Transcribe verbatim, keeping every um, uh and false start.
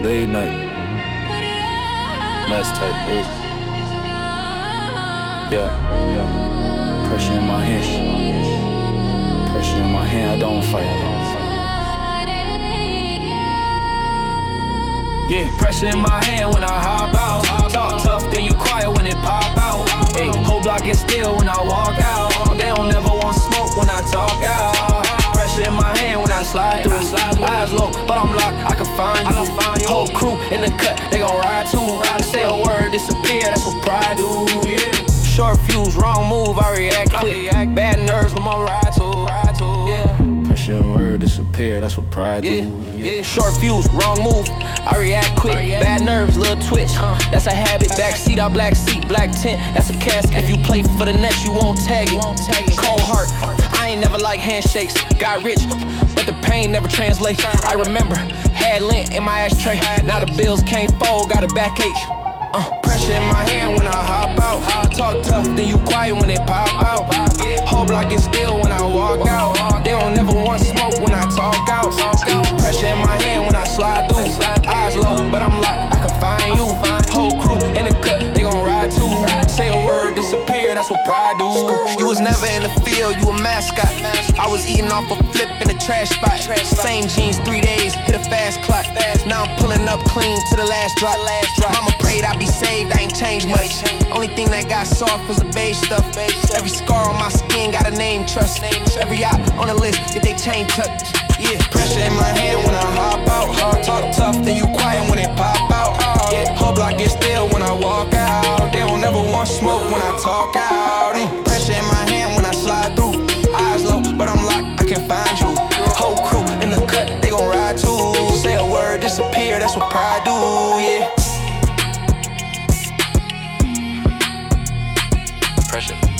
Late night, mess type beat. Yeah, yeah. Pressure in my hand. Pressure in my hand. I don't fight. Yeah, pressure in my hand when I hop out. Talk tough, then you quiet when it pop out. Hey, whole block get still when I walk out. They don't never want smoke when I talk out. Pressure in my hand when I slide through. Eyes low, but I'm locked, I can find you. Whole crew in the cut, they gon' ride too. Say a word, disappear, that's what pride do. Short fuse, wrong move, I react quick. Bad nerves when my ride too. Yeah. Pressure a word, disappear, that's what pride do. Yeah. Short fuse, wrong move, I react quick. Bad nerves, little twitch, that's a habit. Back seat, I black seat, black tint, that's a casket. If you play for the Nets, you won't tag it. Cold heart, I ain't never like handshakes. Got rich, but the pain never translates. I remember, had lint in my ashtray. Now the bills can't fold, got a backache. Uh, pressure in my hand when I hop out. Talk tough, then you quiet when it pop out. Whole block get still when I walk out. They don't never want smoke when I talk out. Pressure in my hand when I slide through. Eyes low, but I'm locked, I can find you. Whole crew in the cut, they gon' ride too. Say a word, disappear, that's what pride do. You was never in the field, you a mascot. I was eating off a flip in a trash spot. Same jeans, three days, hit a fast clock. Now I'm pulling up clean to the last drop. Mama prayed I be saved, I ain't changed much. Only thing that got soft was the beige stuff. Every scar on my skin got a name, trust. Every op on the list, get they chain tucked. Yeah, pressure in my hand when I hop out. Talk tough, then you quiet when it pop out. Yeah, whole block get still when I walk out. They don't never want smoke when I talk out. Mm. Pressure in my hand when I slide through. Eyes low, but I'm locked, I can find you. Whole crew in the cut, they gon' ride too. Say a word, disappear, that's what pride do, yeah. Pressure.